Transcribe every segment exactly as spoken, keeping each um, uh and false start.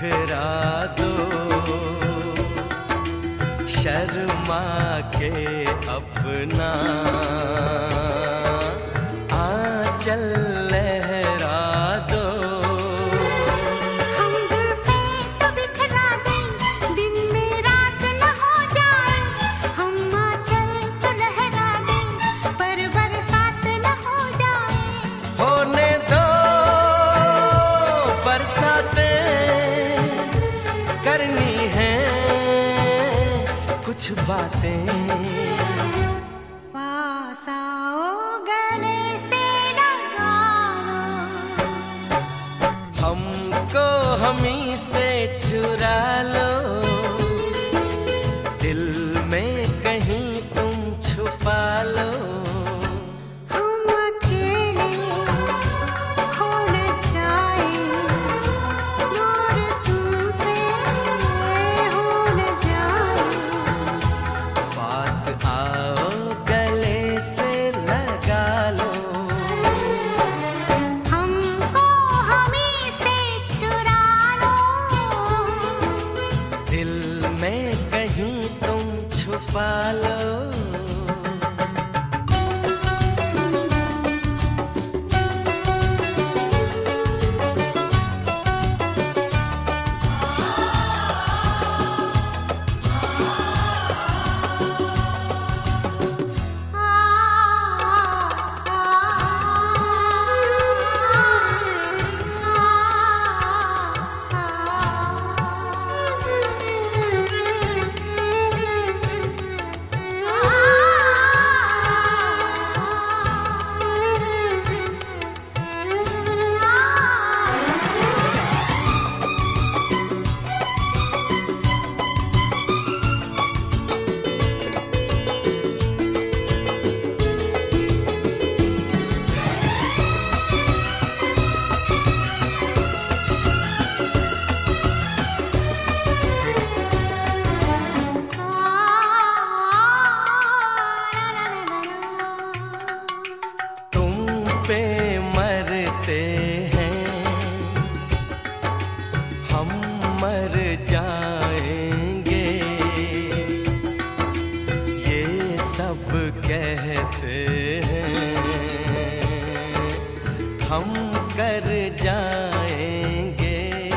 बिखरा दो, शर्मा के अपना आंचल लहरा दो। हम जुल्फे तो बिखरा दें, दिन में रात न हो जाए। हम आंचल तो लहरा दें, पर बरसात न हो जाए। होने दो बरसातें, करनी है कुछ बातें। पास आओ गले से लगा लो, हमको हमी से चुरा लो, दिल में कहीं तुम छुपा लो। हम अकेले खो न जाए, दूर तुमसे हो न जाए। पास आओ गले से लगा लो, हमको हमी से चुरा लो, दिल में कहीं तुम छुपा लो। पे मरते हैं हम, मर जाएंगे, ये सब कहते हैं हम कर जाएंगे।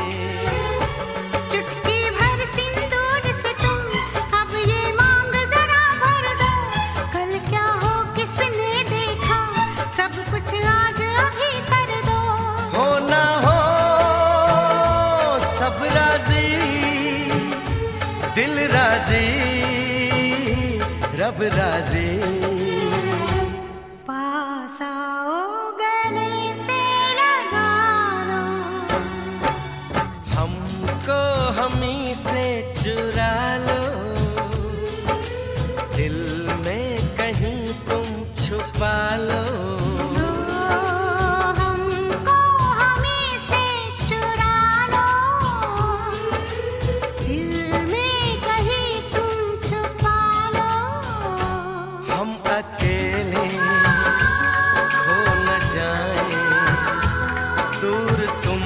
चुटकी भर सिंदूर से तुम अब ये मांग जरा भर दो। कल क्या हो किसने देखा, सब कुछ आज अभी कर दो। हो ना हो सब राजी, दिल राजी, रब राजी। पास आओ गले से लगा लो, हमको हमी से चुरा लो, दिल में कहीं तुम छुपा लो। हमको हमी से चुरा लो, दिल में कहीं तुम छुपा लो। हम अकेले खो न जाए, दूर तुम